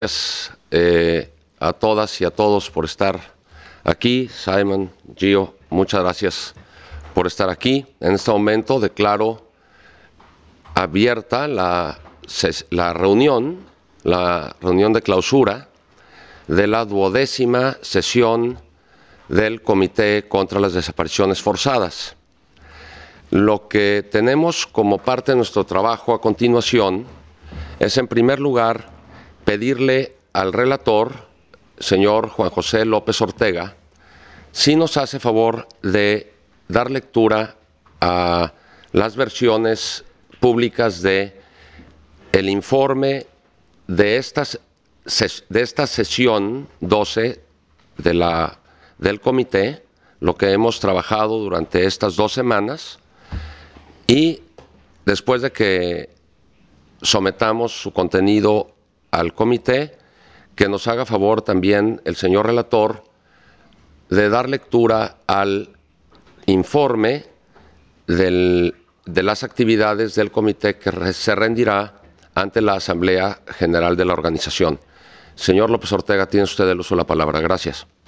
Gracias a todas y a todos por estar aquí. Simon, Gio, muchas gracias por estar aquí. En este momento declaro abierta la reunión de clausura de la 12ª sesión del Comité contra las Desapariciones Forzadas. Lo que tenemos como parte de nuestro trabajo a continuación es, en primer lugar, pedirle al relator, señor Juan José López Ortega, si nos hace favor de dar lectura a las versiones públicas del informe de esta sesión 12 del comité, lo que hemos trabajado durante estas 2 semanas, y después de que sometamos su contenido al comité, que nos haga favor también el señor relator de dar lectura al informe de las actividades del comité que se rendirá ante la Asamblea General de la organización. Señor López Ortega, tiene usted el uso de la palabra. Gracias.